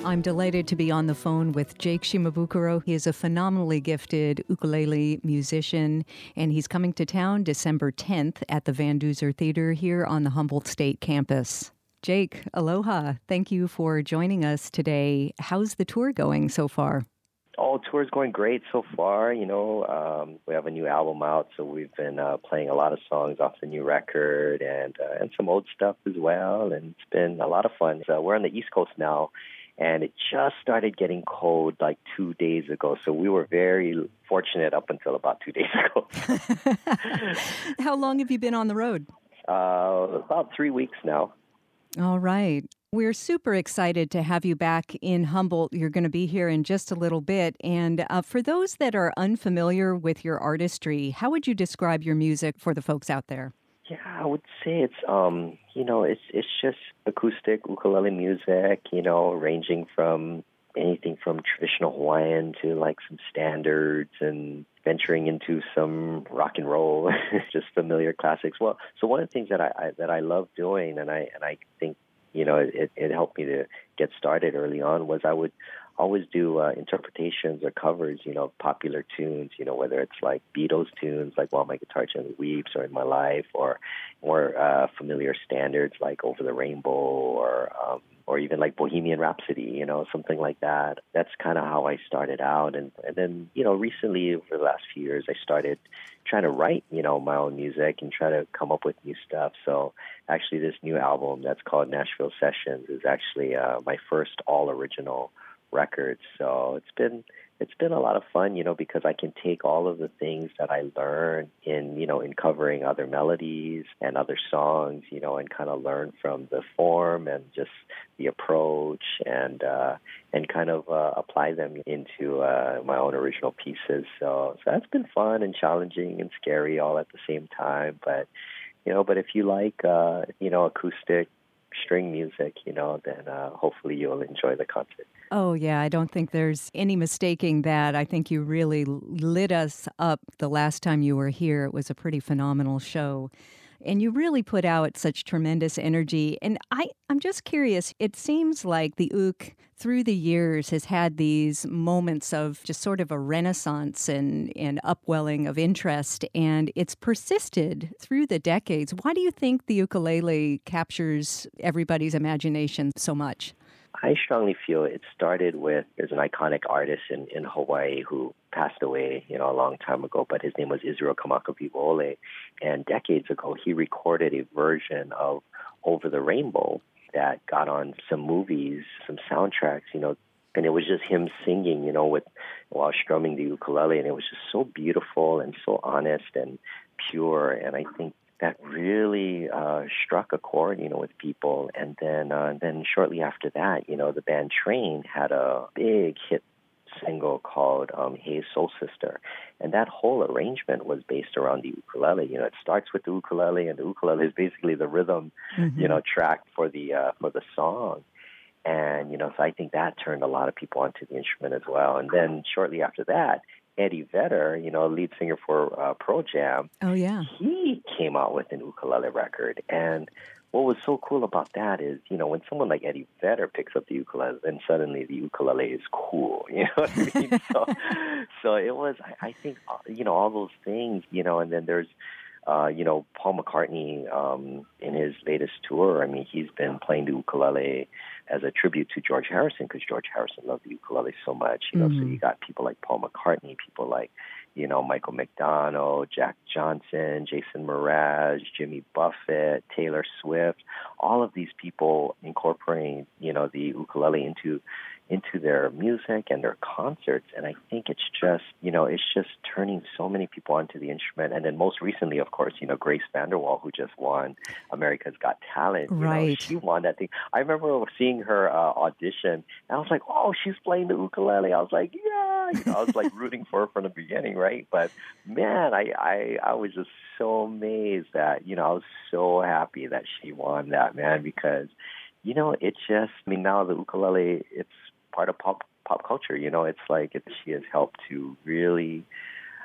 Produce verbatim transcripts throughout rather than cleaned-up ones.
I'm delighted to be on the phone with Jake Shimabukuro. He is a phenomenally gifted ukulele musician, and he's coming to town December tenth at the Van Duzer Theater here on the Humboldt State campus. Jake, aloha. Thank you for joining us today. How's the tour going so far? Oh, tour's going great so far. You know, um, we have a new album out, so we've been uh, playing a lot of songs off the new record and uh, and some old stuff as well. And it's been a lot of fun. So we're on the East Coast now, and it just started getting cold like two days ago. So we were very fortunate up until about two days ago. How long have you been on the road? Uh, about three weeks now. All right. We're super excited to have you back in Humboldt. You're going to be here in just a little bit. And uh, for those that are unfamiliar with your artistry, how would you describe your music for the folks out there? Yeah, I would say it's, um, you know, it's it's just acoustic ukulele music, you know, ranging from anything from traditional Hawaiian to like some standards and venturing into some rock and roll, just familiar classics. Well, so one of the things that I, I that I love doing, and I and I think, you know, it, it helped me to get started early on, was I would always do uh, interpretations or covers, you know, of popular tunes, you know, whether it's like Beatles tunes, like While My Guitar Gently Weeps, or In My Life, or more uh, familiar standards like Over the Rainbow, or um, or even like Bohemian Rhapsody, you know, something like that. That's kind of how I started out. And, and then, you know, recently, over the last few years, I started trying to write, you know, my own music and try to come up with new stuff. So actually this new album that's called Nashville Sessions is actually uh, my first all-original record. So it's been it's been a lot of fun, you know, because I can take all of the things that I learned in, you know, in covering other melodies and other songs, you know, and kind of learn from the form and just the approach and uh, and kind of uh, apply them into uh, my own original pieces. So, so that's been fun and challenging and scary all at the same time. But, you know, but if you like, uh, you know, acoustic string music, you know, then uh, hopefully you'll enjoy the concert. Oh, yeah, I don't think there's any mistaking that. I think you really lit us up the last time you were here. It was a pretty phenomenal show. And you really put out such tremendous energy. And I, I'm just curious, it seems like the ook through the years has had these moments of just sort of a renaissance and, and upwelling of interest, and it's persisted through the decades. Why do you think the ukulele captures everybody's imagination so much? I strongly feel it started with, there's an iconic artist in, in Hawaii who passed away, you know, a long time ago, but his name was Israel Kamakawiwo'ole. And decades ago, he recorded a version of Over the Rainbow that got on some movies, some soundtracks, you know, and it was just him singing, you know, with while strumming the ukulele, and it was just so beautiful and so honest and pure. And I think that really uh, struck a chord, you know, with people. And then, uh, then shortly after that, you know, the band Train had a big hit single called um, Hey Soul Sister. And that whole arrangement was based around the ukulele. You know, it starts with the ukulele, and the ukulele is basically the rhythm, mm-hmm. you know, track for the uh, for the song. And, you know, so I think that turned a lot of people onto the instrument as well. And then shortly after that, Eddie Vedder, you know, lead singer for uh, Pearl Jam, oh yeah, he came out with an ukulele record. And what was so cool about that is, you know, when someone like Eddie Vedder picks up the ukulele, then suddenly the ukulele is cool, you know what I mean? so, so it was, I, I think, you know, all those things, you know, and then there's, uh, you know, Paul McCartney um, in his latest tour, I mean, he's been playing the ukulele as a tribute to George Harrison, because George Harrison loved the ukulele so much, you know, mm-hmm. so you got people like Paul McCartney, people like, you know, Michael McDonald, Jack Johnson, Jason Mraz, Jimmy Buffett, Taylor Swift, all of these people incorporating, you know, the ukulele into into their music and their concerts. And I think it's just, you know, it's just turning so many people onto the instrument. And then most recently, of course, you know, Grace Vanderwall, who just won America's Got Talent. Right. You know, she won that thing. I remember seeing her uh, audition, and I was like, oh, she's playing the ukulele. I was like, yeah. You know, I was like rooting for her from the beginning, right? But man, I, I, I was just so amazed that, you know, I was so happy that she won that, man, because, you know, it just, I mean, now the ukulele, it's part of pop pop culture, you know. It's like it, she has helped to really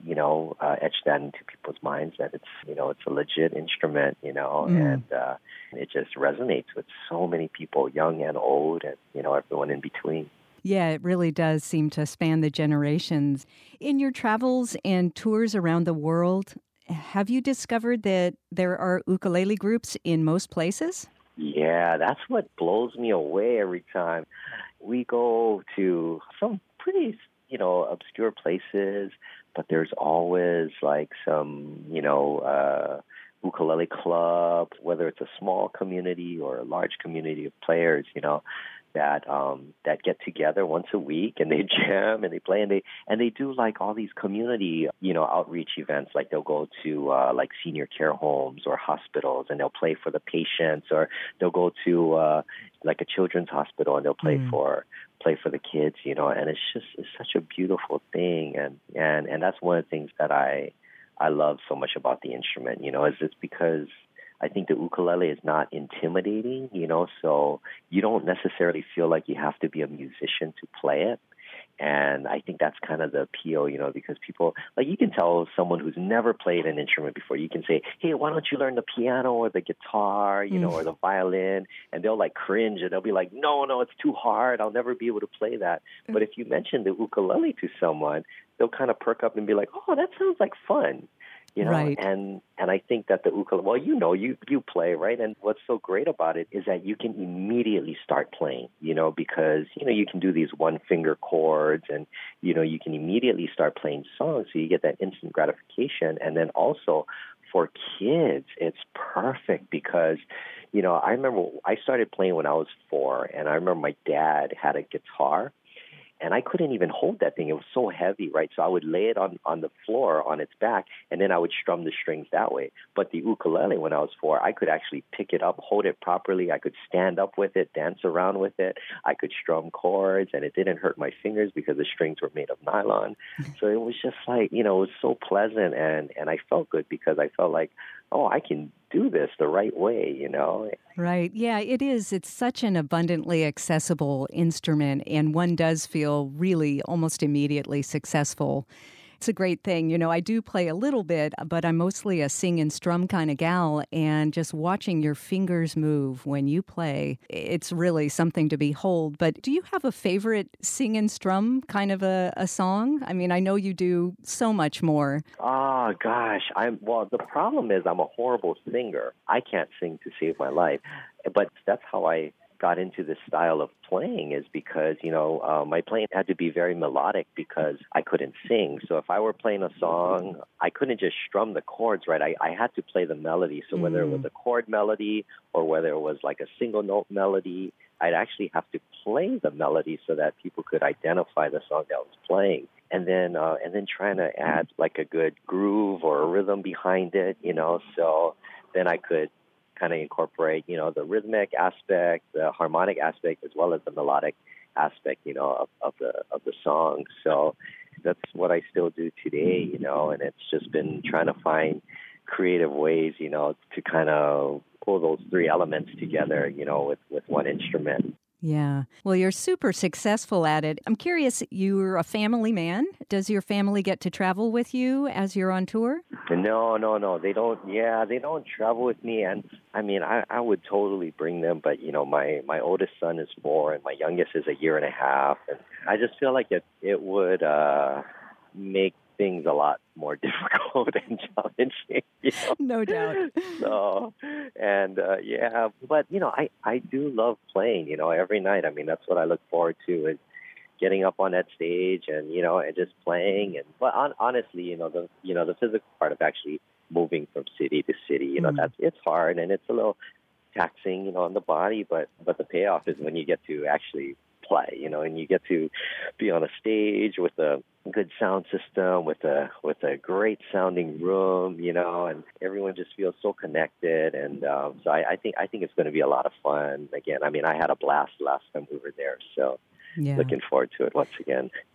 you know, uh, etch that into people's minds that it's, you know, it's a legit instrument, you know, Mm. and uh, it just resonates with so many people, young and old, and, you know, everyone in between. Yeah, it really does seem to span the generations. In your travels and tours around the world, have you discovered that there are ukulele groups in most places? Yeah, that's what blows me away every time. We go to some pretty, you know, obscure places, but there's always like some, you know, uh, ukulele club, whether it's a small community or a large community of players, you know, that um that get together once a week and they jam and they play and they and they do like all these community, you know, outreach events. Like they'll go to uh like senior care homes or hospitals and they'll play for the patients, or they'll go to uh like a children's hospital and they'll play Mm. for play for the kids, you know, and it's just it's such a beautiful thing, and and and that's one of the things that I I love so much about the instrument, you know, is it's because I think the ukulele is not intimidating, you know, so you don't necessarily feel like you have to be a musician to play it. And I think that's kind of the appeal, you know, because people, like you can tell someone who's never played an instrument before, you can say, hey, why don't you learn the piano or the guitar, you know, Mm. or the violin? And they'll like cringe and they'll be like, no, no, it's too hard. I'll never be able to play that. But if you mention the ukulele to someone, they'll kind of perk up and be like, oh, that sounds like fun. You know, Right. and and I think that the ukulele, well, you know, you you play, right? And what's so great about it is that you can immediately start playing, you know, because, you know, you can do these one finger chords and, you know, you can immediately start playing songs. So you get that instant gratification. And then also for kids, it's perfect because, you know, I remember I started playing when I was four, and I remember my dad had a guitar. And I couldn't even hold that thing. It was so heavy, right? So I would lay it on, on the floor on its back, and then I would strum the strings that way. But the ukulele, when I was four, I could actually pick it up, hold it properly. I could stand up with it, dance around with it. I could strum chords, and it didn't hurt my fingers because the strings were made of nylon. So it was just like, you know, it was so pleasant, and, and I felt good because I felt like, oh, I can do this the right way, you know? Right. Yeah, it is. It's such an abundantly accessible instrument, and one does feel really almost immediately successful. It's a great thing. You know, I do play a little bit, but I'm mostly a sing and strum kind of gal, and just watching your fingers move when you play, it's really something to behold. But do you have a favorite sing and strum kind of a, a song? I mean, I know you do so much more. Oh gosh, I'm well. The problem is I'm a horrible singer. I can't sing to save my life, but that's how I got into this style of playing, is because, you know, uh, my playing had to be very melodic because I couldn't sing. So if I were playing a song, I couldn't just strum the chords, right? I, I had to play the melody. So whether it was Mm. a chord melody or whether it was like a single note melody, I'd actually have to play the melody so that people could identify the song that I was playing. And then, uh, and then trying to add like a good groove or a rhythm behind it, you know. So then I could kind of incorporate, you know, the rhythmic aspect, the harmonic aspect, as well as the melodic aspect, you know, of, of the of the song. So that's what I still do today, you know. And it's just been trying to find creative ways, you know, to kind of pull those three elements together, you know, with, with one instrument. Yeah. Well, you're super successful at it. I'm curious, you're a family man. Does your family get to travel with you as you're on tour? No, no, no. They don't. Yeah, they don't travel with me. And I mean, I, I would totally bring them. But you know, my my oldest son is four, and my youngest is a year and a half. And I just feel like it it would uh, make things a lot more difficult and challenging. You know? No doubt. So, and uh, yeah, but you know, I I do love playing. You know, every night. I mean, that's what I look forward to, is getting up on that stage and, you know, and just playing. And but on, honestly, you know, the you know the physical part of actually moving from city to city, you know, Mm. that's it's hard and it's a little taxing, you know, on the body. But but the payoff is when you get to actually play, you know, and you get to be on a stage with a good sound system, with a with a great sounding room, you know, and everyone just feels so connected. And um, so I, I think I think it's going to be a lot of fun. Again, I mean, I had a blast last time we were there, so Yeah. looking forward to it once again.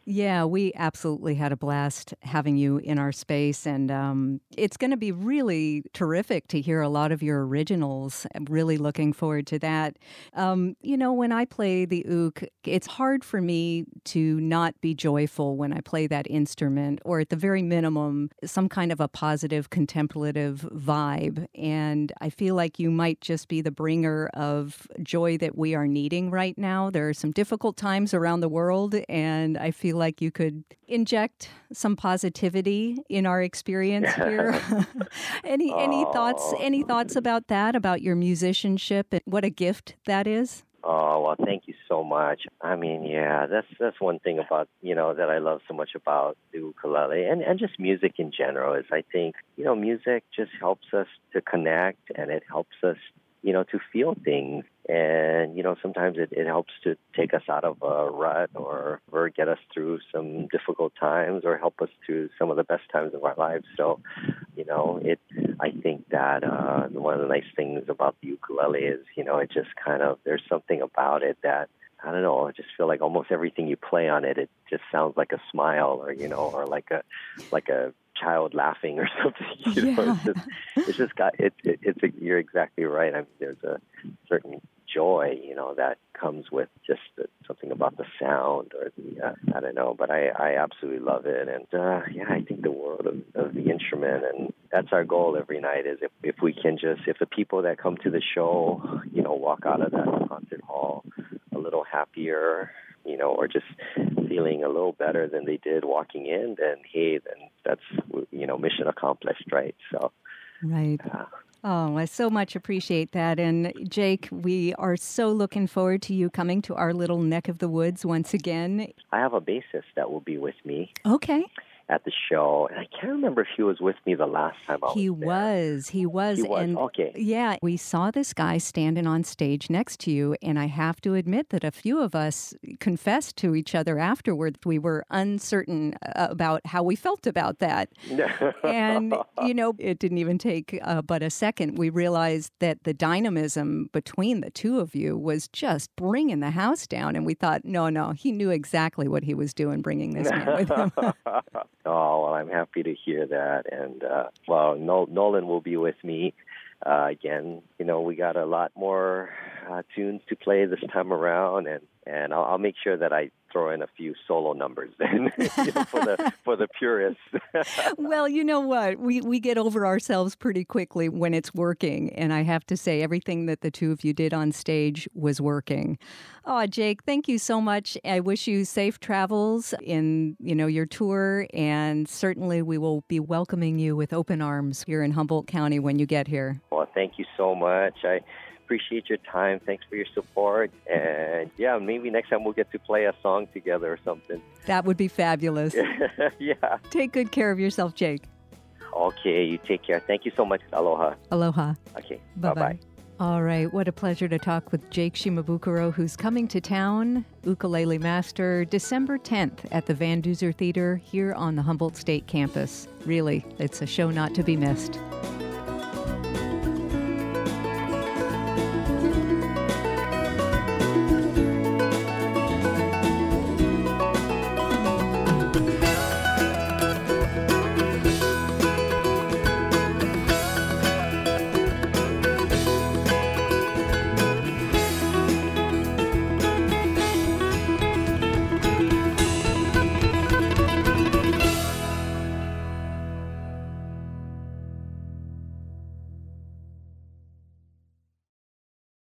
Yeah, we absolutely had a blast having you in our space. And um, it's going to be really terrific to hear a lot of your originals. I'm really looking forward to that. Um, you know, when I play the oud, it's hard for me to not be joyful when I play that instrument, or at the very minimum, some kind of a positive contemplative vibe. And I feel like you might just be the bringer of joy that we are needing right now. There are some difficult times around the world, and I feel like you could inject some positivity in our experience here. any any thoughts Oh, any thoughts about that, about your musicianship and what a gift that is? oh, well, thank you so much. I mean, yeah, that's that's one thing about, you know, that I love so much about the ukulele and, and just music in general is I think, you know, music just helps us to connect and it helps us, you know, to feel things. And, you know, sometimes it, it helps to take us out of a rut or, or get us through some difficult times or help us through some of the best times of our lives. So, you know, it. I think that uh, one of the nice things about the ukulele is, you know, it just kind of, there's something about it that, I don't know, I just feel like almost everything you play on it, it just sounds like a smile or, you know, or like a, like a child laughing or something. You know, Yeah. it's just, it's just got, it, it, it's, a, you're exactly right. I mean, there's a certain joy, you know, that comes with just the, something about the sound or the, uh, I don't know, but I, I absolutely love it. And, uh, yeah, I think the world of, of the instrument, and that's our goal every night is if, if we can just, if the people that come to the show, you know, walk out of that concert hall a little happier, you know, or just feeling a little better than they did walking in, then, hey, then that's, you know, mission accomplished, right? So, Right. uh, Oh, I so much appreciate that. And Jake, we are so looking forward to you coming to our little neck of the woods once again. I have a bassist that will be with me Okay. at the show, and I can't remember if he was with me the last time I was He there. was. He was. He was, And okay. yeah, we saw this guy standing on stage next to you. And I have to admit that a few of us confessed to each other afterward. We were uncertain uh, about how we felt about that. And, you know, it didn't even take uh, but a second. We realized that the dynamism between the two of you was just bringing the house down. And we thought, no, no, he knew exactly what he was doing bringing this man with him. Oh, well, I'm happy to hear that. And, uh, well, Nol- Nolan will be with me. Uh, again, you know, we got a lot more uh, tunes to play this time around, and, and I'll, I'll make sure that I throw in a few solo numbers then you know, for the for the purists. Well, you know what? We we get over ourselves pretty quickly when it's working, and I have to say everything that the two of you did on stage was working. Oh, Jake, thank you so much. I wish you safe travels in, you know, your tour, and certainly we will be welcoming you with open arms here in Humboldt County when you get here. Well, thank you so much. I appreciate your time. Thanks for your support. And yeah, maybe next time we'll get to play a song together or something. That would be fabulous. Yeah. Take good care of yourself, Jake. Okay, you take care. Thank you so much. Aloha. Aloha. Okay, Bye-bye. bye-bye. All right, what a pleasure to talk with Jake Shimabukuro, who's coming to town, ukulele master, December tenth at the Van Duzer Theater here on the Humboldt State campus. Really, it's a show not to be missed.